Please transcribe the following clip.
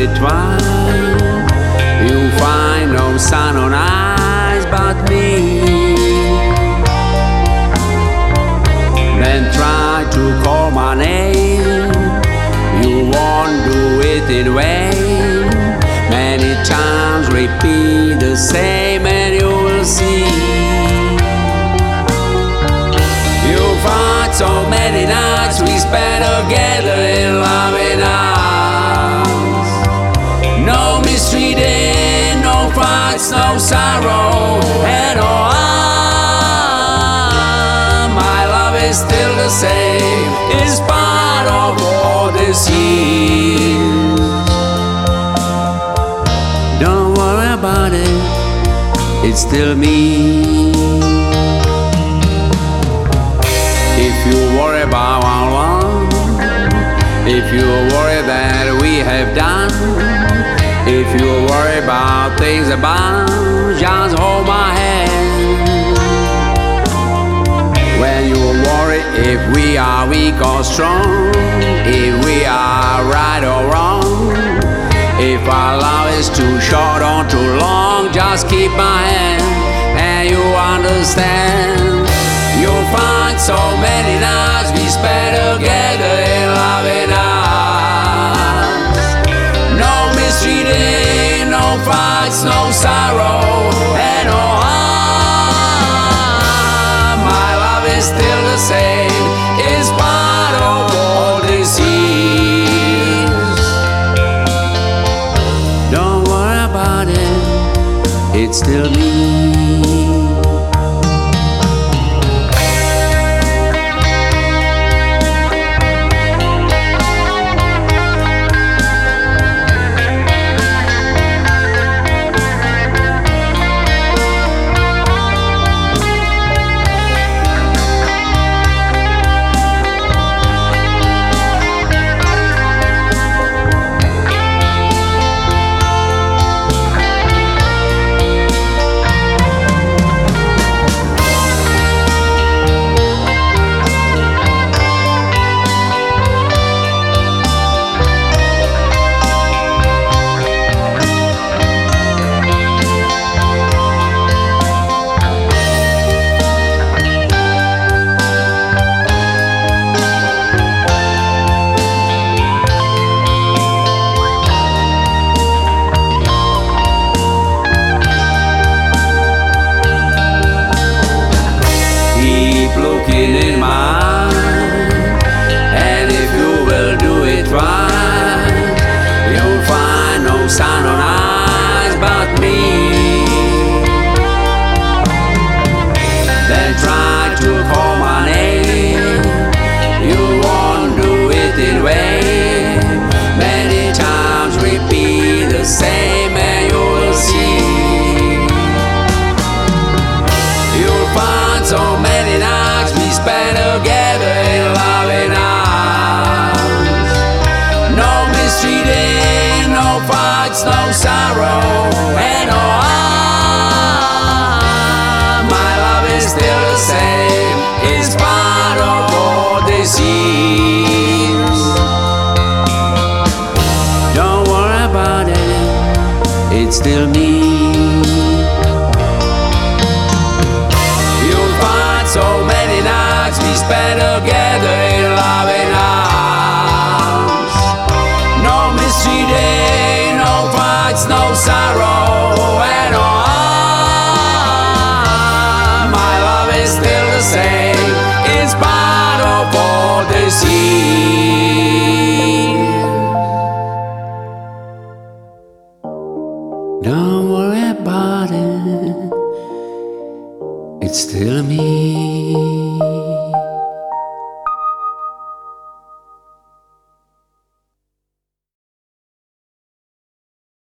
intertwine, you'll find no sun on eyes but me. Then try to call my name, you won't do it in vain. Many times repeat the same and you will see. You'll find so many nights we spent together in loving arms. No mistreating, no fights, no sorrow, and my love is still the same, in spite of all this years. Don't worry about it, it's still me. If you worry about how long, if you worry that we have done, if you worry about things about, just hold my hand. When you worry if we are weak or strong, if we are right or wrong, if our love is too short or too long, just keep my hand and you understand. You'll find so many nights we spent together in loving arms. No mistreating, no fights, no sorrow, and no harm. My love is still the same, in spite of all these years. Don't worry about it, it's still me. Looking in my eyes, and if you will do it right, you'll find no sun on eyes but me. Then try to call my name, you won't do it in vain. Many times repeat the same and you will see. You'll find so many nights we spent together in loving arms. No mistreating, no fights, no sorrow, and no harm. My love is still the same, in spite of all these years. Don't worry about it, it's still me. So many nights we spent together